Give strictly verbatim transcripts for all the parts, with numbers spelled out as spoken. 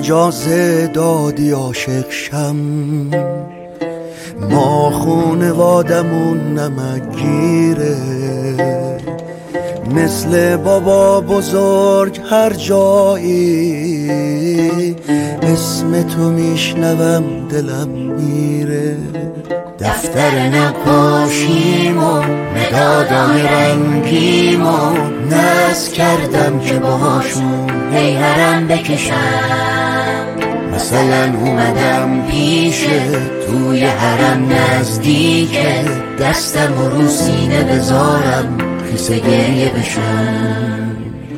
اجازه دادی عاشق شم، ما خونوادمون نمکگیره، مثل بابا بزرگ هر جایی اسم تو میشنوم دلم میره. دفتر نقاشیمو مدادای رنگیمو نصب کردم که باهاشون هیهرم بکشم. مثلا اومدم پیشه توی حرم نزدیکه، دستم رو سینه بذارم خیسه گریه بشم.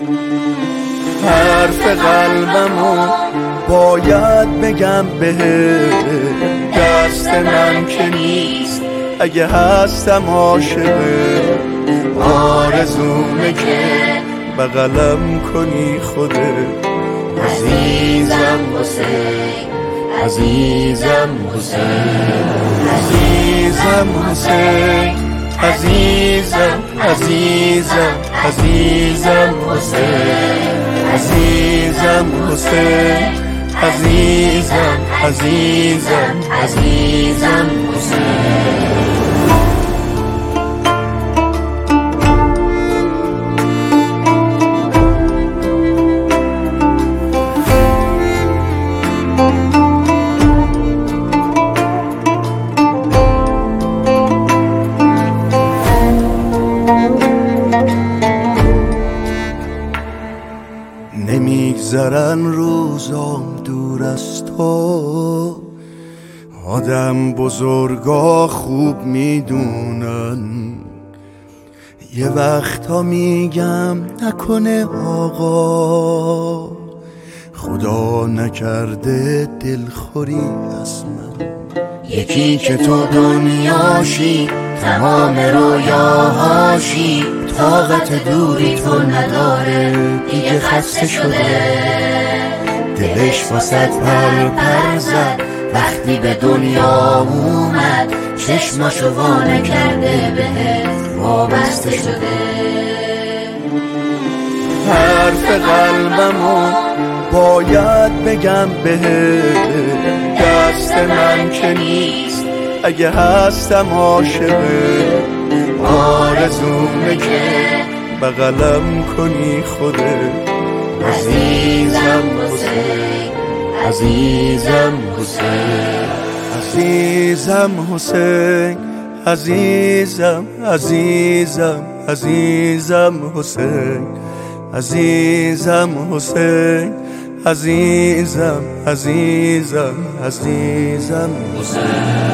حرف قلبمو باید بگم بهت، دست من که نیست اگه هستم عاشقه، آرزومه که بغلم کنی خودت. عزیزم حسین، عزیزم حسین، عزیزم حسین، عزیزم عزیزم عزیزم حسین، عزیزم حسین، عزیزم عزیزم عزیزم حسین. نمیگذرن روزام دور از تو، آدم بزرگا خوب میدونن. یه وقتا میگم نکنه آقا، خدا نکرده دلخوری از من. یکی که تو دنیاشی تمام رویاهاشی، طاقت دوری تو نداره دیگه خسته شده. دلش واسط پر پر زد وقتی به دنیا اومد، چشماشو وا نکرده بهت وابسته شده. حرف قلبمو باید بگم بهت، دست من که نیست اگه هستم عاشقه، آرزومه که بغلم کنی خودت. عزیزم حسین، عزیزم حسین، عزیزم حسین، عزیزم عزیزم عزیزم حسین، عزیزم حسین، عزیزم عزیزم عزیزم حسین.